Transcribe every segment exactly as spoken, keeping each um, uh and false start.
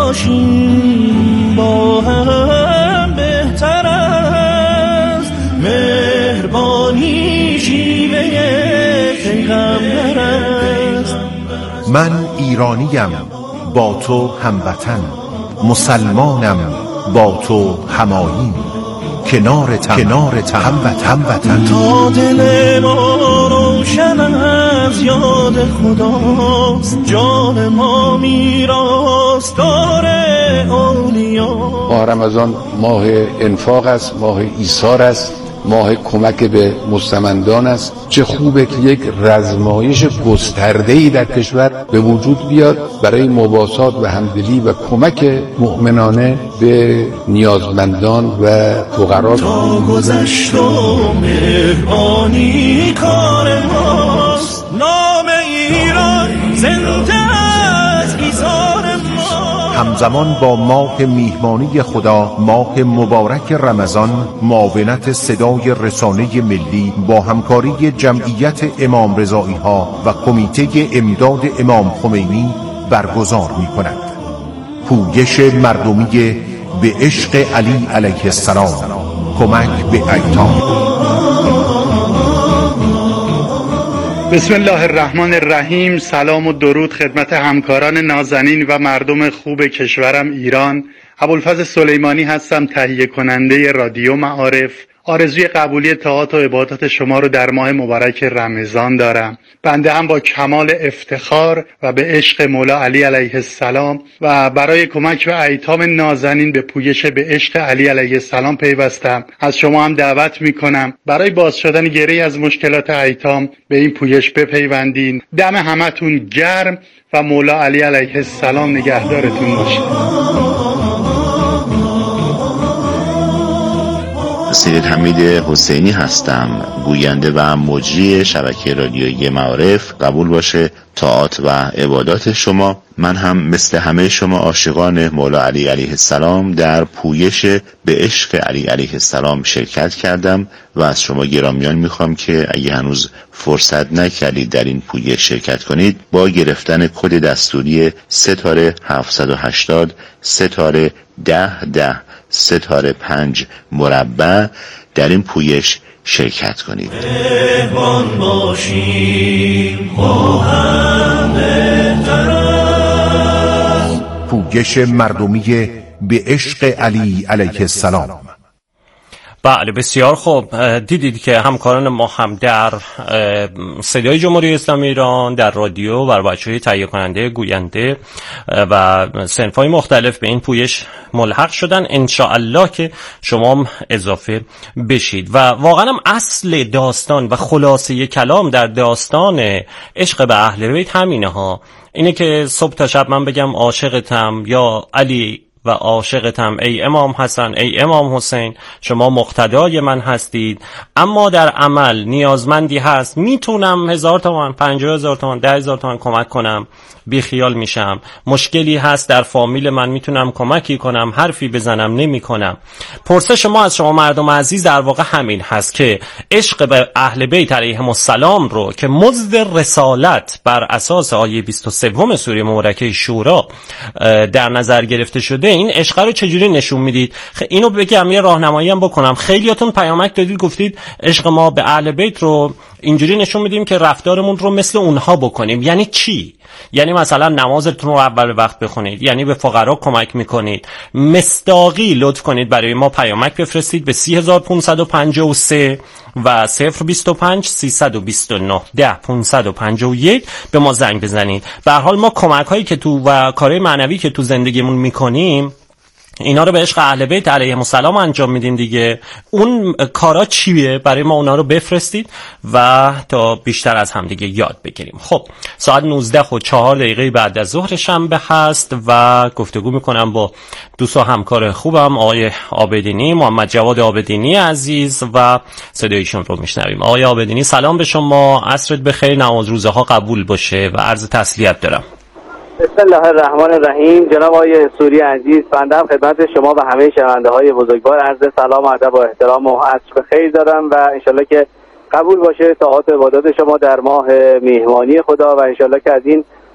باشیم با هم بهتر است. مهربانی شیوه پیغمبر است. من ایرانیم با تو هموطن، مسلمانم با تو همایین، کنارتم کنارتم هموطن. تا دل ما روشن از یاد خداست، جان ما میراثدار اولیا. ماه رمضان ماه انفاق است، ماه ایثار است، ماه کمک به مستمندان است. چه خوبه که یک رزمایش گسترده‌ای در کشور به وجود بیاد برای مواسات و همدلی و کمک مؤمنانه به نیازمندان و فقرا. تا گذشت و مهربانی کار ماست، نام ایران زنده از ایثار ما. همزمان با ماه میهمانی خدا، ماه مبارک رمضان، معاونت صدای رسانه ملی با همکاری جمعیت امام رضایی ها و کمیته امداد امام خمینی برگزار می کند. پویش مردمی به عشق علی علیه السلام، کمک به ایتام. بسم الله الرحمن الرحیم. سلام و درود خدمت همکاران نازنین و مردم خوب کشورم ایران. ابوالفضل سلیمانی هستم، تهیه کننده رادیو معارف. آرزوی قبولی طاعات و عبادات شما رو در ماه مبارک رمضان دارم. بنده هم با کمال افتخار و به عشق مولا علی علیه السلام و برای کمک به ایتام نازنین به پویش به عشق علی علیه السلام پیوستم. از شما هم دعوت میکنم برای باز شدن گره از مشکلات ایتام به این پویش بپیوندین. دم همتون گرم و مولا علی علیه السلام نگهدارتون باشه. سید حمید حسینی هستم، گوینده و مجری شبکه رادیویی معارف. قبول باشه طاعات و عبادات شما. من هم مثل همه شما عاشقان مولا علی علیه السلام در پویش به عشق علی علیه السلام شرکت کردم و از شما گرامیان میخوام که اگه هنوز فرصت نکردید در این پویش شرکت کنید، با گرفتن کد دستوری ستاره هفتصد و هشتاد ستاره ده ده ستاره پنج مربع در این پویش شرکت کنید. مهربان باشیم با هم بهتر است. پویش مردمی به عشق علی علیه السلام. بله بسیار خوب. دیدید که همکاران ما هم در صدای جمهوری اسلامی ایران، در رادیو و بچه‌های تهیه کننده، گوینده و صنف‌های مختلف به این پویش ملحق شدن. انشاءالله که شما هم اضافه بشید. و واقعا هم اصل داستان و خلاصه کلام در داستان عشق به اهل بیت همینه ها. اینه که صبح تا شب من بگم عاشقتم یا علی و عاشقتم ای امام حسن ای امام حسین، شما مقتدای من هستید. اما در عمل نیازمندی هست، میتونم هزار تومان، پنجاه هزار تومان، ده هزار تومان کمک کنم، بی خیال میشم. مشکلی هست در فامیل من، میتونم کمکی کنم، حرفی بزنم، نمی کنم. پرسش ما از شما مردم عزیز در واقع همین هست که عشق به اهل بیت علیهم السلام رو که مزد رسالت بر اساس آیه بیست و سه سوره مبارکه شورا در نظر گرفته شده، این عشق رو چجوری نشون میدید؟ اینو بگم یه راهنمایی هم بکنم. خیلیاتون پیامک دادید گفتید عشق ما به اهل بیت رو اینجوری نشون میدیم که رفتارمون رو مثل اونها بکنیم. یعنی چی؟ یعنی مثلا نمازتون رو اول وقت بخونید، یعنی به فقرا کمک میکنید. مصداقی لطف کنید برای ما پیامک بفرستید به سی هزار و پانصد و پنجاه و سه و صفر بیست و پنج سیصد و بیست و نه ده پانصد و پنجاه و یک به ما زنگ بزنید. به هر حال ما کمک هایی که تو و کارهای معنوی که تو زندگیمون میکنیم اینا رو به عشق اهل بیت علیهم السلام انجام میدیم دیگه. اون کارا چیه؟ برای ما اونا رو بفرستید و تا بیشتر از هم دیگه یاد بگیریم. خب ساعت نوزده و چهار دقیقه بعد از ظهر شنبه هست و گفتگو میکنم با دوست و همکار خوبم آقای عابدینی، محمد جواد عابدینی عزیز و صدایشون رو میشنویم. آقای عابدینی سلام به شما، عصرت بخیر، نماز روزه ها قبول باشه و عرض تسلیت دارم. بسم الله الرحمن الرحیم. جناب آقای سوری عزیز، بنده هم خدمت شما و همه شنونده های بزرگوار عرض سلام و ادب و احترام و عصر بخیر دارم و انشالله که قبول باشه طاعات و عبادات شما در ماه میهمانی خدا و انشالله که از این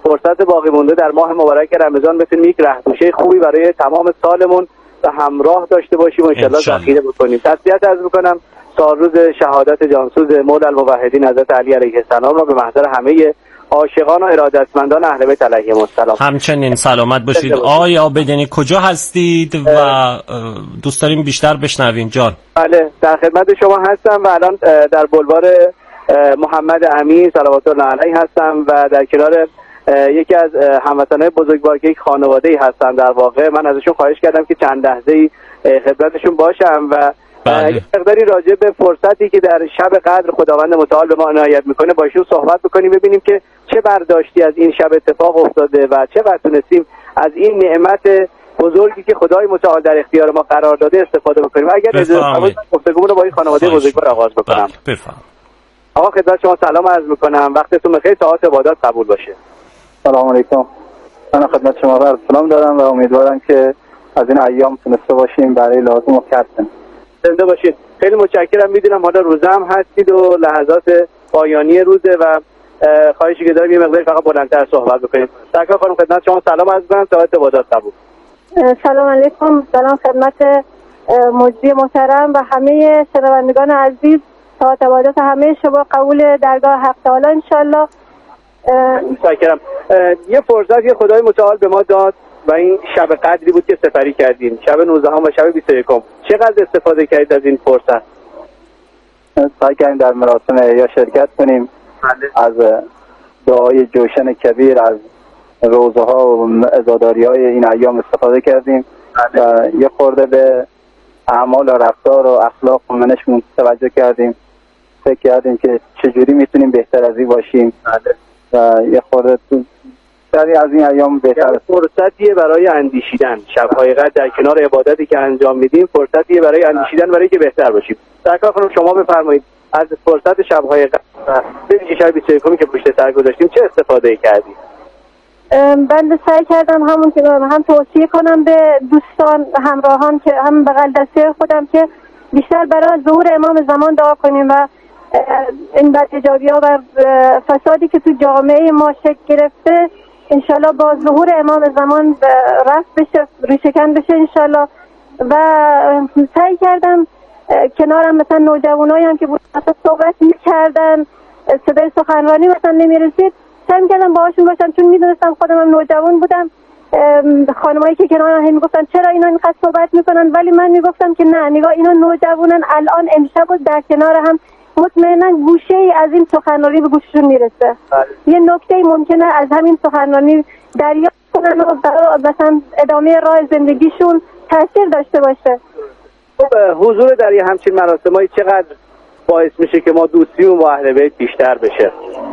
فرصت باقی مونده در ماه مبارک رمضان بتونیم یک رهگوشه خوبی برای تمام سالمون و همراه داشته باشیم و انشالله ذخیره بکنیم. تسلیت عرض میکنم سالروز شهادت جانسوز مولا الموحدین حضرت علی علیه السلام را به محضر همه عاشقان و ارادتمندان اهل بیت علیهم السلام. همچنین سلامت باشید. آقای عابدینی کجا هستید و دوست داریم بیشتر بشنویم جان؟ بله در خدمت شما هستم و الان در بلوار محمد امین صلوات الله علیه هستم و در کنار یکی از هموطنان بزرگوار که یک خانواده‌ای هستن. در واقع من ازشون خواهش کردم که چند لحظه‌ای خدمتشون باشم و یک مقداری راجع به فرصتی که در شب قدر خداوند متعال به ما عنایت میکنه با ایشون صحبت بکنیم، ببینیم که چه برداشتی از این شب اتفاق افتاده و چقدر تونستیم از این نعمت بزرگی که خدای متعال در اختیار ما قرار داده استفاده بکنیم. اگر اجازه بدید گفتگومون رو با این خانواده بزرگوار آغاز بکنم. بفرمایید. آقا خدمت شما سلام عرض میکنم، وقتتون بخیر، ساعات عبادات قبول باشه. سلام علیکم. من خدمت شما عرض سلام دارم و امیدوارم که از این ایام تونسته باشیم برای لازم و کردن. زنده باشید. خیلی متشکرم. میدونم حالا روزه هم هستید و لحظات پایانی روزه و خواهشی که دارم یه مقداری فقط بلندتر صحبت بکنید. سرکار خانم خدمت شما سلام عرض می‌کنم، ساعت عبادات قبول. سلام علیکم. سلام خدمت مجری محترم و همه شنوندگان عزیز. ساعت عبادات همه شما قبول درگاه حق تعالی ان شاءالله. متشکرم. یه فرصت یه خدای متعال به ما داد و این شب قدری بود که سپری کردیم، شب نوزدهم و شب بیست و یکم. چقدر استفاده کردید از این فرصت؟ سعی کردیم در مراسم احیا شرکت کنیم. از دعای جوشن کبیر، از روزه ها و عزاداری های این ایام استفاده کردیم و یه خورده به اعمال و رفتار و اخلاق و منشمون توجه کردیم. فکر کردیم که چجوری میتونیم بهتر از این باشیم و یه خورده تو سری از این ایام بهتر. فرصتیه برای اندیشیدن. شب‌های قدر در کنار عبادتی که انجام میدیم فرصتیه برای اندیشیدن، برای که بهتر باشیم. سرکار خانم شما بفرمایید از فرصت شب‌های قدر به شب بیست و یکم که پشت سر گذاشتیم چه استفاده کردید؟ من سعی کردم همون که هم توصیه کنم به دوستان همراهان که هم بغل دسته خودم که بیشتر برای ظهور امام زمان دعا کنیم و این بدحجابی‌ها و فسادی که تو جامعه ما شکل گرفته انشالله با ظهور امام زمان رفع بشه، ریشه‌کن بشه انشالله. و سعی کردم کنارم مثلا نوجوانایی هم که بود مثلا صحبت می‌کردن، صدای سخنرانی مثلا نمی‌رسید، سعی کردم باهاشون باشم چون می‌دونستم خودم هم نوجوان بودم. خانمایی که کنارم هم میگفتن چرا اینا اینقدر صحبت میکنن، ولی من میگفتم که نه، نگاه اینا نوجوانن، الان امشب و در کنار هم مطمئنا گوشه ای از این سخنرانی به گوششون میرسه. یه نکته ممکنه از همین سخنرانی دریافت کنن و برای مثلا ادامه راه زندگیشون تاثیر داشته باشه. خب حضور در یه همچین مراسمایی چقدر باعث میشه که ما دوستیمون با اهل بیت بیشتر بشه؟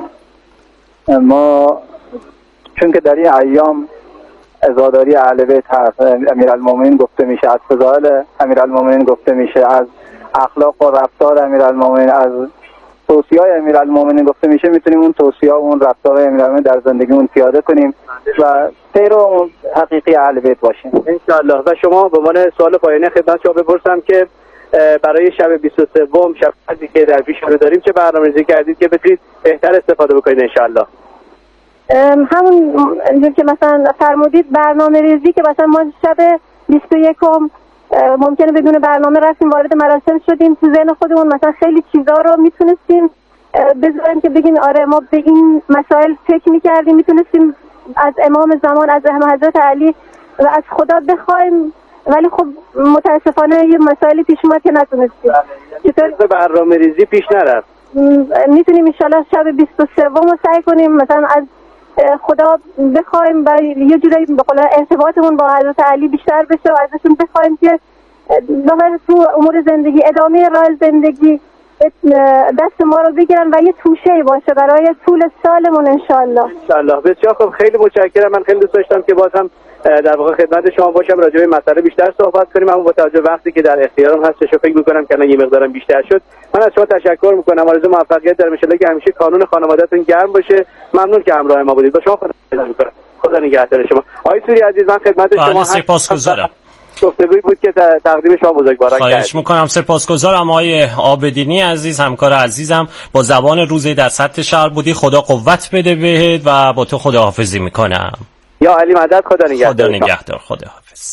ما چون که در این ایام عزاداری اهل بیت هست، امیرالمومنین گفته میشه، از فضائل امیرالمومنین گفته میشه، از اخلاق و رفتار امیرالمومنین، از توصیه‌های امیرالمومنین گفته میشه، میتونیم اون توصیه‌ها و اون رفتارهای امیرالمومنین در زندگیمون پیاده کنیم و پیرو حقیقی اهل بیت باشیم ان شاء الله. و شما به عنوان سوال پایانی خدمت شما بپرسم که برای شب بیست و سه شب قدری که در پیش رو داریم چه برنامه‌ریزی کردید که بتونید بهتر استفاده بکنید ان شاء الله؟ همون که مثلا فرمودید برنامه‌ریزی که مثلا ما شب بیست و یکم ممکنه بدون برنامه رفتیم وارد مراسم شدیم، تو ذهن خودمون مثلا خیلی چیزا رو میتونستیم بذاریم که بگیم آره ما به این مسائل فکر میکردیم، میتونستیم از امام زمان، از حضرت علی و از خدا بخوایم، ولی خب متاسفانه یه مسائلی پیش اومد که نتونستیم. چطور به برنامه‌ریزی پیش نرفت؟ میتونیم ان شاءالله شب بیست و سه رو سعی کنیم مثلا از خدا بخوایم و یه جورایی به قول ارتباطمون با حضرت علی بیشتر بشه و ازشون بخوایم که ظاهر تو امور زندگی، ادامه راه زندگی دست ما رو بگیرن و یه توشه‌ای باشه برای طول سالمون ان شاء الله. ان شاء الله. بسیار خوب، خیلی متشکرم. من خیلی دوست داشتم که باز هم در واقع خدمت شما باشم، راجع به مسئله بیشتر صحبت کنیم، اما با توجه وقتی که در اختیارم هستش فکر می‌کنم که الان یه مقدارم بیشتر شد. من از شما تشکر می‌کنم. آرزو موفقیت در ان شاء الله که همیشه کانون خانواده‌تون گرم باشه. ممنون که همراه ما بودید. با شما خداحافظی می‌کنم. خدا نگهدار شما. آقای سوری عزیز، من خدمت شما سپاسگزارم. گفتگویی بود که تقدیم شما بزرگواران کردید. خواهش میکنم. سپاسگزارم آقای عابدینی عزیز، همکار عزیزم. با زبان روزی در سطح شهر بودی. خدا قوت بده بهت و با تو خداحافظی میکنم. یا علی مدد. خدا نگهدار. خدا نگهدار. خداحافظ.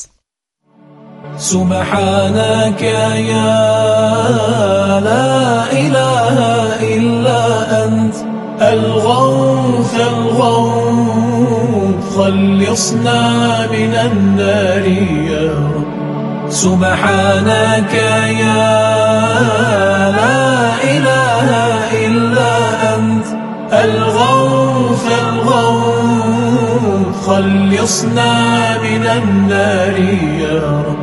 سبحانك يا لا إله إلا أنت الغوث الغوث خلصنا من النار يا رب. سبحانك يا لا إله إلا أنت الغوث الغوث خلصنا من النار يا رب.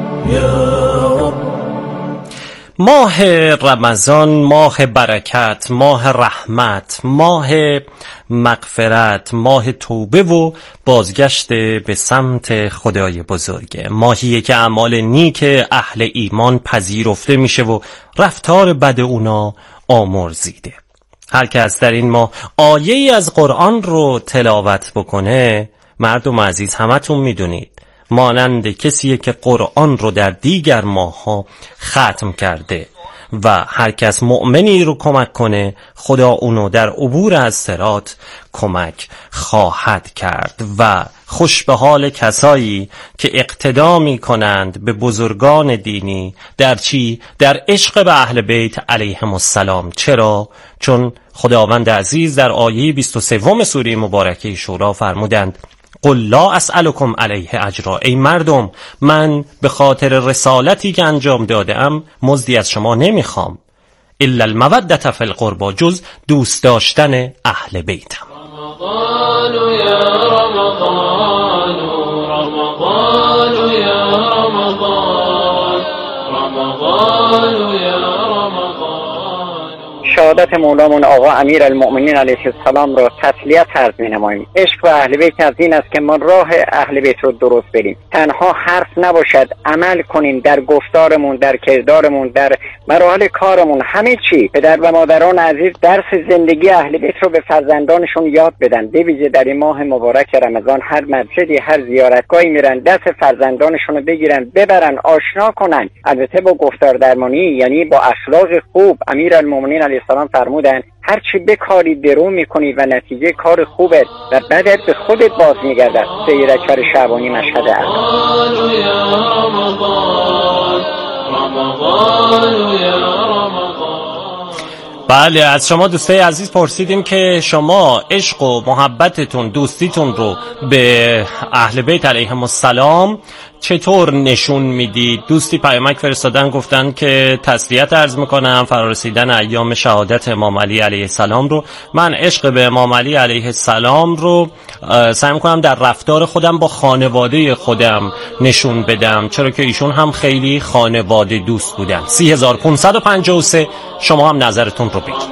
ماه رمضان ماه برکت، ماه رحمت، ماه مغفرت، ماه توبه و بازگشت به سمت خدای بزرگه. ماهیه که اعمال نیک اهل ایمان پذیرفته میشه و رفتار بد اونا آمرزیده. هر کس در این ماه آیه ای از قرآن رو تلاوت بکنه، مردم عزیز همتون میدونید مانند کسیه که قرآن رو در دیگر ماه‌ها ختم کرده و هر کس مؤمنی رو کمک کنه خدا اونو در عبور از صراط کمک خواهد کرد. و خوش به حال کسایی که اقتدا می کنند به بزرگان دینی در چی؟ در عشق به اهل بیت علیهم السلام. چرا؟ چون خداوند عزیز در آیه بیست و سه سوره مبارکه شورا فرمودند قل لا اسألكم علیه اجرا. ای مردم، من به خاطر رسالتی که انجام داده ام مزدی از شما نمیخوام. الا المودة فی القربا، جز دوست داشتن اهل بیتم. رمضان یا رمضان رمضان یا رمضان رمضان یا رمضان. شهادت مولامون آقا امیر المؤمنین علیه السلام را تسلیت عرض می‌نماییم. عشق به اهل بیت از این است که ما راه اهل بیت رو درست بریم، تنها حرف نباشد، عمل کنیم در گفتارمون، در کردارمون، در مراحل کارمون، همه چی. پدر و مادران عزیز درس زندگی اهل بیت رو به فرزندانشون یاد بدن. به ویژه در این ماه مبارک رمضان هر مسجدی، هر زیارتگاهی میرن، دست فرزندانشون رو بگیرن، ببرن، آشنا کنن، البته با گفتار درمانی، یعنی با اخلاق خوب. امیر المؤمنین علیه السلام فرمودن هر چی بکاری درو میکنی و نتیجه کار خوبت و بعدت به خودت باز میگردد. سیر اکبر شعبانی مشهد اول. بله، از شما دوستای عزیز پرسیدیم که شما عشق و محبتتون، دوستیتون رو به اهل بیت علیهم السلام چطور نشون میدید؟ دوستی پیامک فرستادن، گفتن که تسلیت عرض میکنم فرارسیدن ایام شهادت امام علی علیه السلام رو. من عشق به امام علی علیه السلام رو سعی میکنم در رفتار خودم با خانواده خودم نشون بدم، چرا که ایشون هم خیلی خانواده دوست بودن. سی هزار و پانصد و پنجاه و سه شما هم نظرتون رو بگید.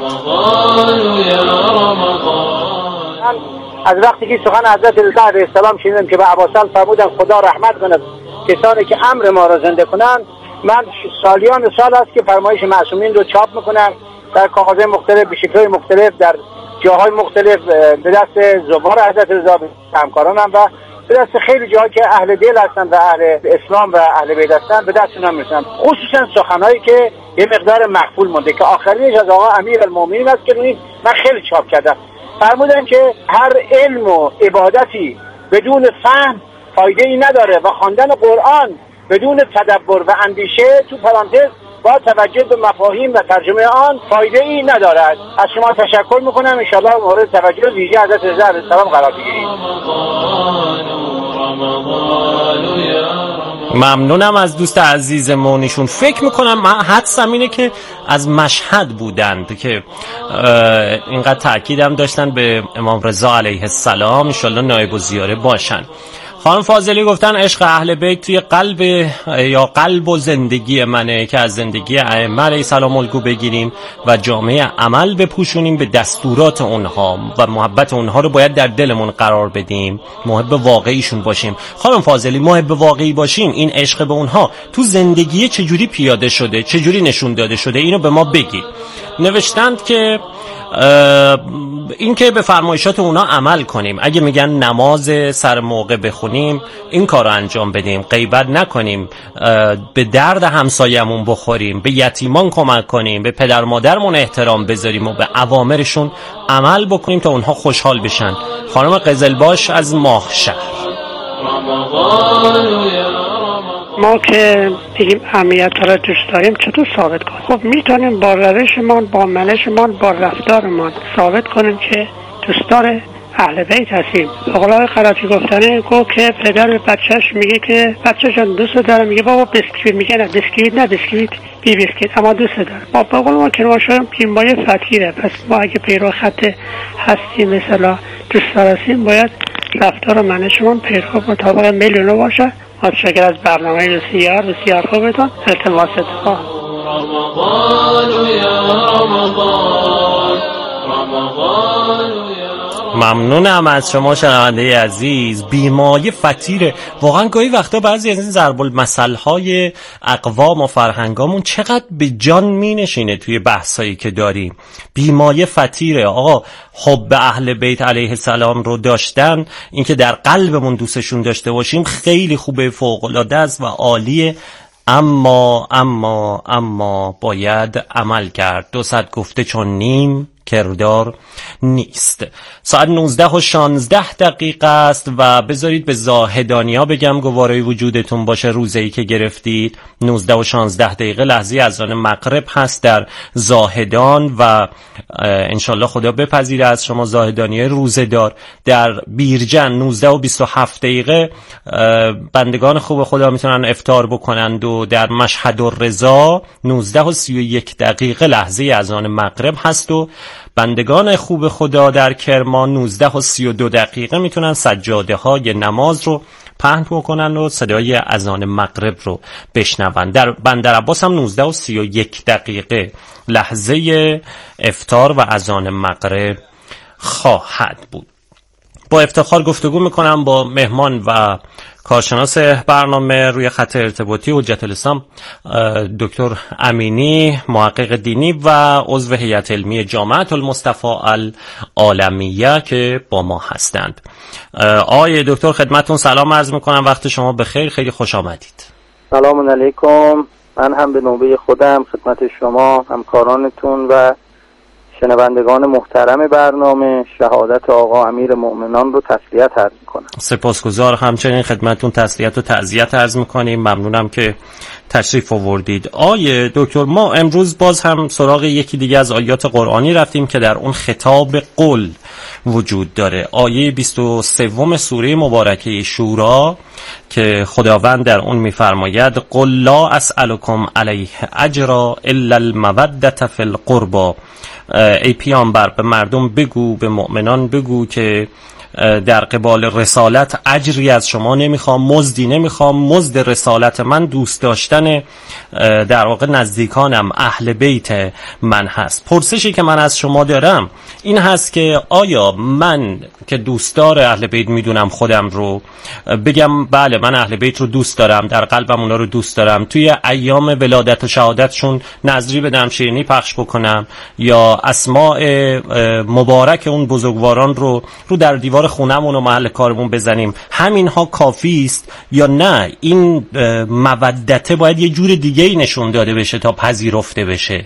از وقتی که سخن حضرت علی علیه السلام شنیدم که به عباسان فرمودن خدا رحمت کند کسانی که امر ما را زنده کنن، من سالیان سال است که فرمایش معصومین رو چاپ میکنم در کاغذهای مختلف به شکل‌های مختلف در جاهای مختلف به دست زبان حضرت رضا همکارانم و به دست خیلی جاها که اهل دل هستن و اهل اسلام و اهل بیت هستن به دست اونها میرسن، خصوصا سخنایی که یه مقدار مخفول مونده که آخرینش از آقا امیر المؤمنین است که روی من خیلی چاپ کردم. فرمودن که هر علم و عبادتی بدون فهم فایده ای نداره و خواندن قرآن بدون تدبر و اندیشه تو پرانتز با توجه به مفاهیم و ترجمه آن فایده ای ندارد. از شما تشکر میکنم، انشاءالله مورد توجه ویژه حضرت رضا علیه السلام قرار بگیرید. ممنونم از دوست عزیزمون. ایشون فکر میکنم من حدسم اینه که از مشهد بودند که اینقدر تأکیدم داشتن به امام رضا علیه السلام، انشالله نایب الزیاره باشن. خانم فاضلی گفتن عشق اهل بیت توی قلب یا قلب و زندگی منه که از زندگی ائمه علیه السلام الگو بگیریم و جامعه عمل بپوشونیم به دستورات اونها و محبت اونها رو باید در دلمون قرار بدیم، محب واقعیشون باشیم. خانم فاضلی محب واقعی باشیم، این عشق به اونها تو زندگی چجوری پیاده شده، چجوری نشون داده شده، اینو به ما بگید. نوشتند که این که به فرمایشات اونا عمل کنیم. اگه میگن نماز سر موقع بخونیم این کار رو انجام بدیم، غیبت نکنیم، به درد همسایمون بخوریم، به یتیمان کمک کنیم، به پدر مادرمون احترام بذاریم و به اوامرشون عمل بکنیم تا اونها خوشحال بشن. خانم قزلباش از ماهشهر. ما که بگیم اهمیت را دوست داریم چطور ثابت کنیم؟ خب میتونیم با روشمان، با منشمان، با رفتارمان ثابت کنیم که دوستدار اهل بیت هستیم. آقای خرافی گفتنه گفت که پدر به بچهش میگه که بچه جان دوست دارم، میگه بابا بسکویت، میگه نه بسکویت نه بسکویت بی بسکویت اما دوست دارم. ما به قول ما که ما شایم بیمایه فتیره، پس ما اگه پیرو خط هستیم مثلا دوستدار هستیم باید رفتار و منشمان پیرو مطابق میلیونو باشه. متشکر از برنامه بسیار بسیار خوبتون. التماس دعا. رمضان یا رمضان، رمضان ممنونم از شما شنونده عزیز. بیمایه فتیره. واقعا گاهی وقتا بعضی از این ضرب المثل های اقوام و فرهنگامون چقدر به جان می نشینه توی بحثایی که داریم. بیمایه فتیره. آقا حب اهل بیت علیه السلام رو داشتن، اینکه در قلبمون دوستشون داشته باشیم خیلی خوبه، فوق العاده است و عالیه. اما اما اما باید عمل کرد. دو صد گفته چون نیم کردار نیست. ساعت نوزده و شانزده دقیقه است و بذارید به زاهدانیا بگم گوارای وجودتون باشه. روزه‌ای که گرفتید نوزده و شانزده دقیقه لحظه اذان مغرب هست در زاهدان و انشالله خدا بپذیره از شما زاهدانیای روزه‌دار. در بیرجن نوزده و بیست و هفت دقیقه بندگان خوب خدا میتونن افطار بکنند و در مشهد الرضا نوزده و سی و یک دقیقه لحظه اذان مغرب هست و بندگان خوب خدا در کرمان نوزده و سی و دو دقیقه میتونن سجاده های نماز رو پهن بکنن و صدای اذان مغرب رو بشنون. در بندر عباس هم نوزده و سی و یک دقیقه لحظه افطار و اذان مغرب خواهد بود. با افتخار گفتگو میکنم با مهمان و کارشناس برنامه روی خط ارتباطی حجت الاسلام دکتر امینی، محقق دینی و عضو هیئت علمی جامعه المصطفى العالمیه که با ما هستند. آقای دکتر خدمتتون سلام عرض میکنم، وقت شما بخیر، خیلی خوش آمدید. سلام علیکم. من هم به نوبه خودم خدمت شما، همکارانتون و شنوندگان محترم برنامه شهادت آقا امیر مؤمنان رو تسلیت عرض میکنم. سپاسگزار. همچنین خدمتتون تسلیت و تعزیت عرض میکنیم. ممنونم که تشریف آوردید. آیه دکتر، ما امروز باز هم سراغ یکی دیگه از آیات قرآنی رفتیم که در اون خطاب قل وجود داره. آیه بیست و سوم سوره مبارکه شورا که خداوند در اون میفرماید قل لا اسألکم علیه اجرا الا المودة فی القربى. ای پیامبر به مردم بگو، به مؤمنان بگو که در قبال رسالت اجری از شما نمیخوام، مزدی نمیخوام. مزد رسالت من دوست داشتن در واقع نزدیکانم، اهل بیت من هست. پرسشی که من از شما دارم این هست که آیا من که دوستدار اهل بیت میدونم خودم رو، بگم بله من اهل بیت رو دوست دارم، در قلبم اونا رو دوست دارم، توی ایام ولادت و شهادتشون نظری بدم، شیرینی پخش بکنم، یا اسماء مبارک اون بزرگواران رو رو در دیوار خونمون و محل کارمون بزنیم، همینها کافی است یا نه این مودته باید یه جور دیگه ای نشون داده بشه تا پذیرفته بشه؟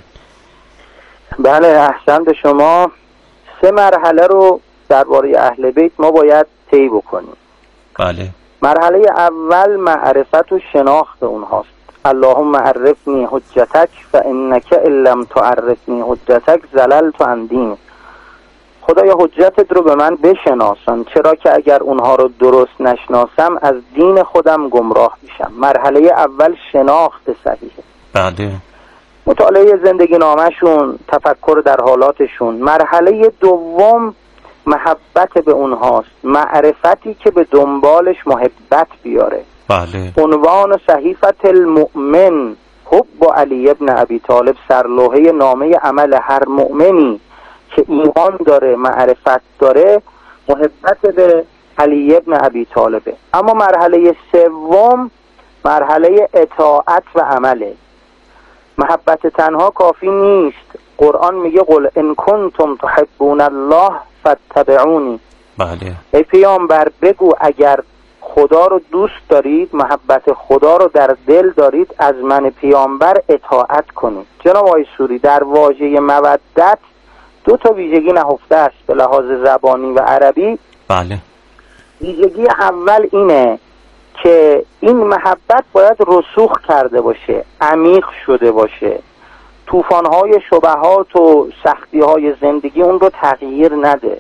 بله، احسنت شما. سه مرحله رو درباره اهل بیت ما باید طی بکنیم. بله. مرحله اول معرفت و شناخت اونهاست. اللهم عرفنی حجتک فانک ان لم تعرفنی حجتک زللت عن دینک. خدایا حجتت رو به من بشناسان، چرا که اگر اونها رو درست نشناسم از دین خودم گمراه میشم. مرحله اول شناخت صحیحه. بله. مطالعه زندگی نامشون، تفکر در حالاتشون. مرحله دوم محبت به اونهاست، معرفتی که به دنبالش محبت بیاره. بله. عنوان صحیفت المؤمن حب علی ابن ابی طالب، سرلوحه نامه عمل هر مؤمنی که ایمان داره، معرفت داره، محبت به علی ابن ابی طالبه. اما مرحله سوم مرحله اطاعت و عمله. محبت تنها کافی نیست، قرآن میگه قل ان کنتم تحبون الله فاتبعونی. بله. ای پیامبر بگو اگر خدا رو دوست دارید، محبت خدا رو در دل دارید، از من پیامبر اطاعت کنید. جناب آقای سوری، در واژه مودت دو تا ویژگی نهفته است به لحاظ زبانی و عربی. بله. ویژگی اول اینه که این محبت باید رسوخ کرده باشه، عمیق شده باشه، طوفان‌های شبهات و سختی‌های زندگی اون رو تغییر نده.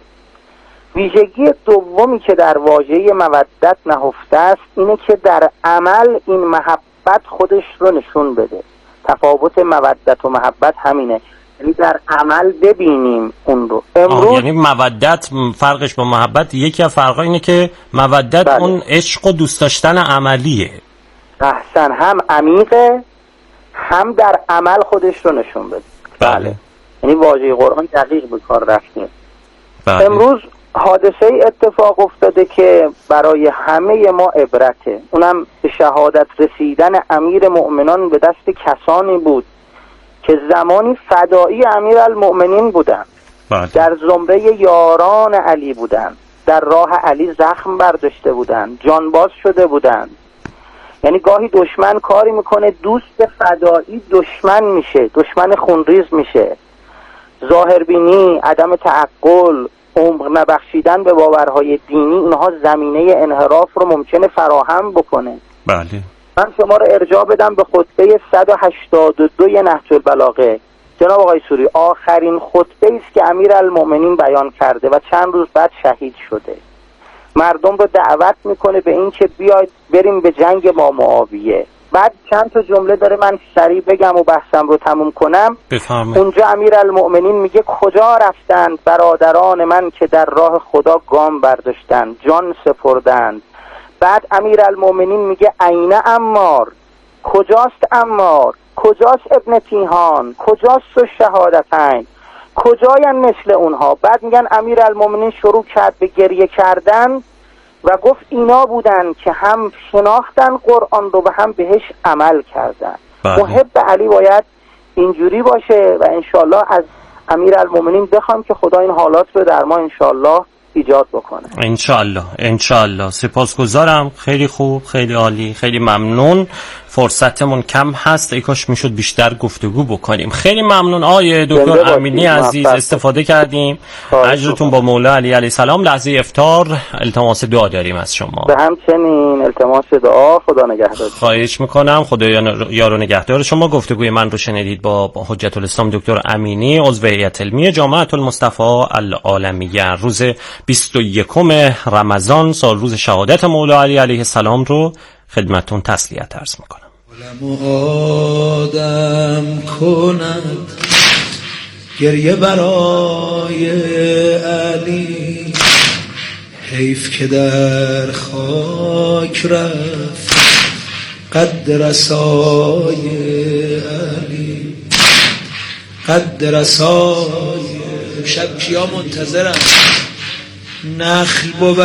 ویژگی دومی که در واژه مودت نهفته است اینه که در عمل این محبت خودش رو نشون بده. تفاوت مودت و محبت همینه، یعنی در عمل ببینیم اون رو. امروز یعنی مودت فرقش با محبت، یکی از فرقا اینه که مودت بله. اون عشق و دوست داشتن عملیه. احسن، هم عمیقه هم در عمل خودش رو نشون بده. بله, بله. یعنی واژه قرآن دقیق به کار رفتیم. بله. امروز حادثه اتفاق افتاده که برای همه ما عبرته، اونم به شهادت رسیدن امیر مؤمنان به دست کسانی بود که زمانی فدایی امیر المؤمنین بودن. بله. در زمره یاران علی بودن، در راه علی زخم برداشته بودن، جانباز شده بودن. یعنی گاهی دشمن کاری میکنه دوست فدایی دشمن میشه، دشمن خونریز میشه. ظاهربینی، عدم تعقل، عمق نبخشیدن به باورهای دینی، اینها زمینه انحراف رو ممکنه فراهم بکنه. بله. من شما رو ارجاع بدم به خطبه صد و هشتاد و دو نهج البلاغه. جناب آقای سوری، آخرین خطبه است که امیرالمؤمنین بیان کرده و چند روز بعد شهید شده. مردم رو دعوت میکنه به این که بیاید بریم به جنگ با معاویه. بعد چند تا جمله داره، من سریع بگم و بحثم رو تموم کنم. بفرمایید. اونجا امیرالمؤمنین میگه کجا رفتند برادران من که در راه خدا گام برداشتند، جان سپردند. بعد امیرالمؤمنین میگه عین عمار، کجاست عمار، کجاست ابن تیهان، کجاست شهادتین، کجاین مثل اونها. بعد میگن امیرالمؤمنین شروع کرد به گریه کردن و گفت اینا بودن که هم شناختن قرآن رو و هم بهش عمل کردن. بله. محب علی باید اینجوری باشه و انشالله از امیرالمؤمنین بخوام که خدا این حالات رو در ما انشالله ایجاد بکنه. انشالله انشالله. سپاسگزارم، خیلی خوب، خیلی عالی، خیلی ممنون. فرصتمون کم هست، ای کاش میشد بیشتر گفتگو بکنیم. خیلی ممنون آقای دکتر امینی عزیز، استفاده کردیم. اجرتون با مولا علی علیه السلام. لحظه افطار التماس دعا داریم از شما. به همچنین التماس دعا. خدا نگهدار. خواهش میکنم. خدا یار و نگهدار شما. گفتگوی من رو شنیدید با حجت الاسلام دکتر امینی، عضو هیئت علمی جامعه المصطفى العالمیه. روز بیست و یکم رمضان سال روز شهادت مولا علی علیه السلام رو خدمتون تسلیت عرض میکنم. علم آدم کند گریه برای علی، حیف که در خاک رفت قد رسای علی، قد رسای. شب کیا منتظرم؟ نخل بود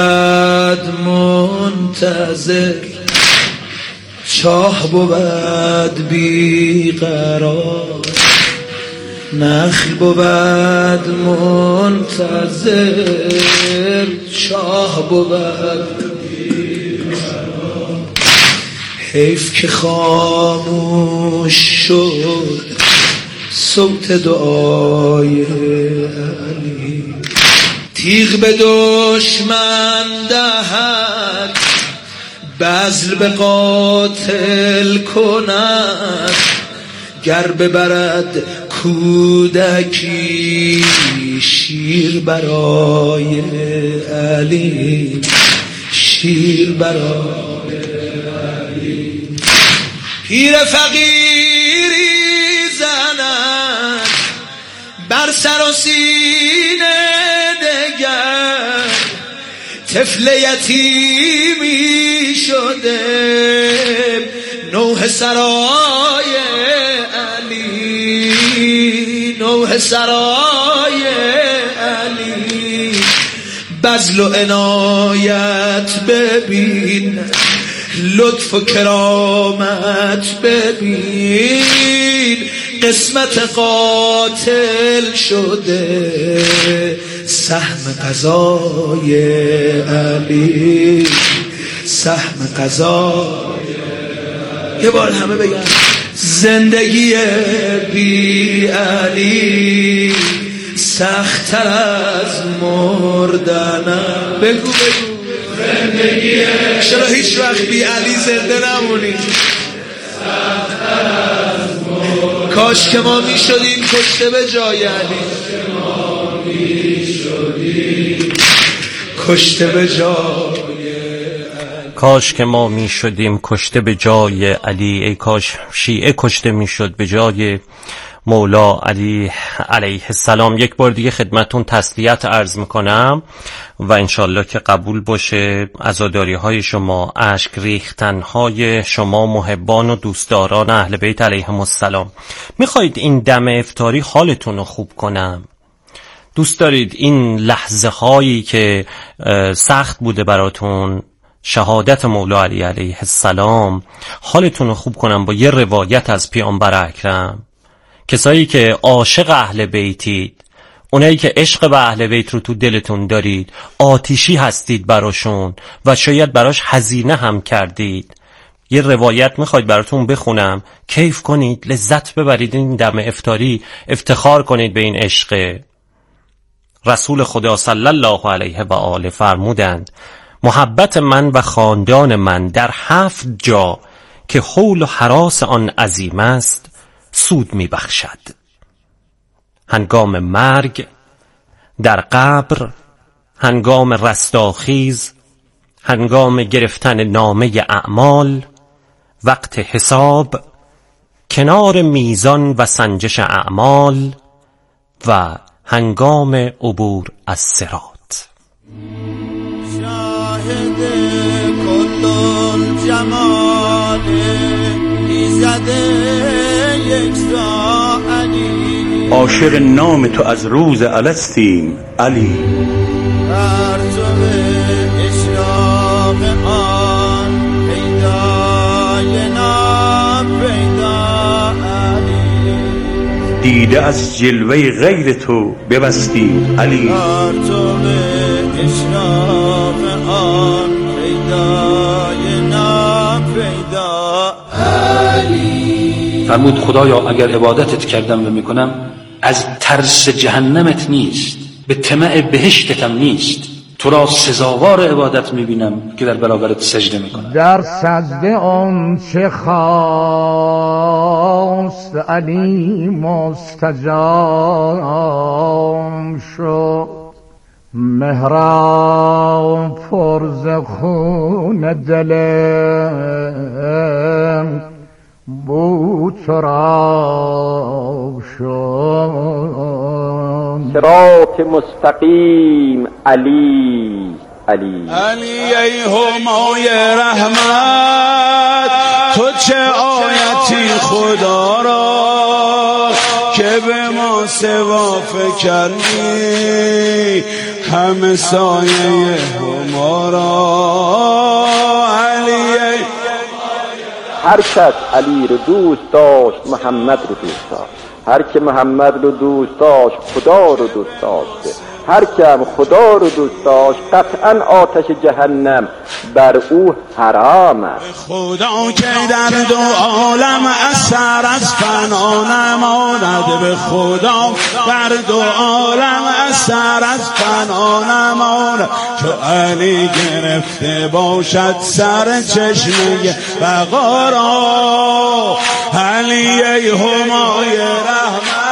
منتظر، چاه بود بیقرار. نخل بود منتظر، چاه بود بیقرار. حیف که خاموش شد صوت دعای علی. تیغ به دشمن دهد، بذل به قاتل کند. گر ببرد کودکی شیر برای علی، شیر برای علی. پیر فقیری زند بر سر و سینه دگر، طفل یتیمی شده نوح سرای علی، نوح سرای علی. بذل و عنایت ببین، لطف و کرامت ببین. قسمت قاتل شده، سهم قضای علی، سهم قضای. یه بار همه بگن زندگی بی علی سخت‌تر از مردنم. بگو بگو زندگی، چرا هیچ وقت بی علی زنده نمونی؟ سخت‌تر از مردنم. کاش که ما می شدیم کشته به جای علی، کشته به جای، کاش که ما می شدیم کشته به جای علی. ای کاش شیعه کشته می شد به جای مولا علی علیه السلام. یک بار دیگه خدمتون تسلیت عرض میکنم و انشالله که قبول باشه عزاداری های شما، اشک ریختن های شما محبان و دوستداران اهل بیت علیهم السلام. میخواید این دم افطاری حالتون رو خوب کنم؟ دوست دارید این لحظه هایی که سخت بوده براتون، شهادت مولا علی علیه السلام، حالتون رو خوب کنم با یه روایت از پیامبر اکرم؟ کسایی که عاشق اهل بیتید، اونایی که عشق به اهل بیت رو تو دلتون دارید، آتیشی هستید براشون و شاید براش هزینه هم کردید، یه روایت میخواید براتون بخونم، کیف کنید، لذت ببرید این دم افطاری، افتخار کنید به این عشق. رسول خدا صلی الله علیه و آله فرمودند محبت من و خاندان من در هفت جا که حول و هراس آن عظیم است سود می بخشد: هنگام مرگ، در قبر، هنگام رستاخیز، هنگام گرفتن نامه اعمال، وقت حساب، کنار میزان و سنجش اعمال و هنگام عبور از صراط. شاهد کل الجمال ایزد یکتا علی، عاشق نام تو از روز الستیم علی. بر تو اشراق آن پیدای ناپیدا علی، دیده از جلوه غیر تو ببستیم علی. بر تو اشراق آن پیدای ناپیدا علی. فرمود خدایا اگر عبادتت کردم و میکنم از ترس جهنمت نیست، به طمع بهشتتم نیست، تو را سزاوار عبادت میبینم که در برابرت سجده میکنم. در سجده آن چه خواست علی مستجاب شد، محراب پر ز خون دلم بود سراب شد. صراط مستقیم علی علی علی ای همای رحمت، تو چه آیتی خدا را که به ما سوا فکنی همه سایه هما را. علی ای هر کس علی رو دوست داشت محمد رو دوست داشت، هر که محمد رو دوست داشت خدا رو دوست داشته، هر که هم خدا رو دوست داشت قطعا آتش جهنم بر او حرام است. خدا که در دو عالم اثر از فنا نماند، به خدا در دو عالم اثر از فنا نماند، چو علی گرفته باشد سر چشمه بقا را. علی ای همای رحمت.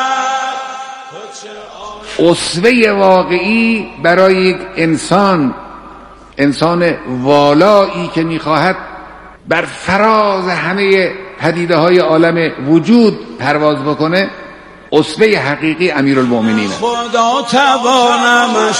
اسوه واقعی برای یک انسان، انسان والایی که میخواهد بر فراز همه پدیده های عالم وجود پرواز بکنه، اسوه حقیقی امیرالمؤمنین. خدا توانمش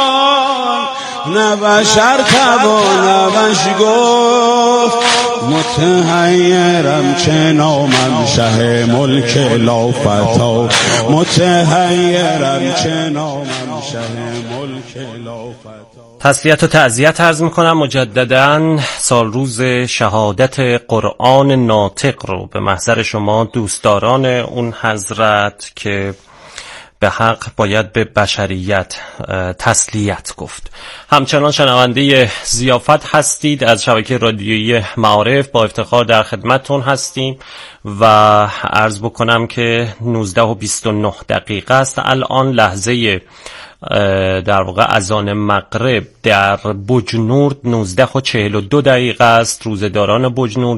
خوان، نه بشر توانمش گفت، متحیرم چه نامم شه ملک لافتا متحیرم چه نامم شه ملک لافتا. تسلیت و تعزیت عرض میکنم مجدداً سال روز شهادت قرآن ناطق رو به محضر شما دوستداران اون حضرت که به حق باید به بشریت تسلیت گفت. همچنان شنونده ضیافت هستید از شبکه رادیویی معارف، با افتخار در خدمتتون هستیم و عرض بکنم که نوزده و بیست و نه دقیقه است الان، لحظه در واقع اذان مغرب در بجنورد نوزده و چهل و دو دقیقه است. روزداران بجنورد